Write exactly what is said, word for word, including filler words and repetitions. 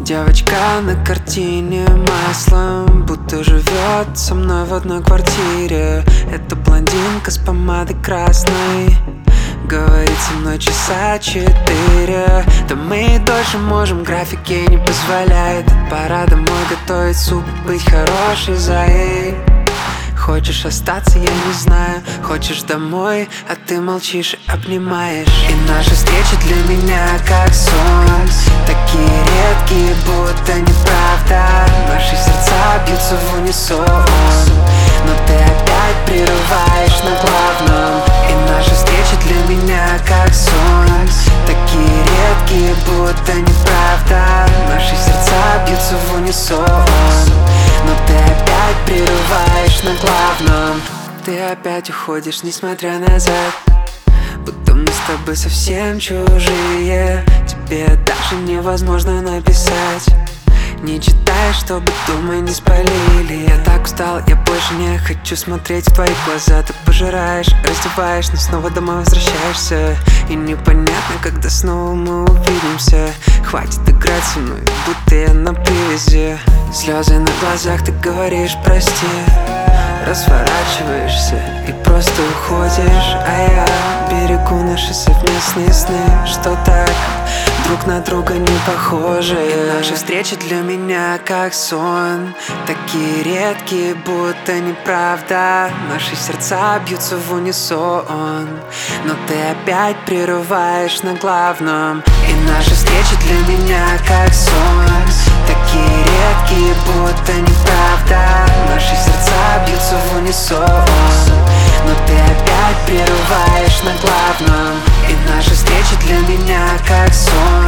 Девочка на картине маслом будто живет со мной в одной квартире. Это блондинка с помадой красной, говорит со мной часа четыре. Да мы и дольше можем, график ей не позволяет. Пора домой готовить суп, быть хорошей заей. Хочешь остаться, я не знаю. Хочешь домой, а ты молчишь и обнимаешь. И наши встречи для меня как сон, такие редкие, будто неправда. Наши сердца бьются в унисон, но ты опять прерываешь на главном. И наши встречи для меня как сон, такие редкие, будто неправда. Наши сердца бьются в унисон, но ты опять прерываешь на главном. Ты опять уходишь, несмотря назад, будто мы с тобой совсем чужие. Тебе даже невозможно написать. Не читай, чтобы думы не спалили. Я так устал, я больше не хочу смотреть в твои глаза. Ты пожираешь, раздеваешь, но снова домой возвращаешься. И непонятно, когда снова мы увидимся. Хватит играть со мной, будто я на привязи. Слезы на глазах, ты говоришь прости, разворачиваешься и просто уходишь. А я берегу наши совместные сны, что так друг на друга не похожи. И наши встречи для меня как сон, такие редкие, будто неправда. Наши сердца бьются в унисон, но ты опять прерываешь на главном. И наши встречи для меня как сон, такие редкие, будто неправда. Наши сердца бьются в унисон, но ты опять прерываешь на главном. И наши встречи для меня как сон,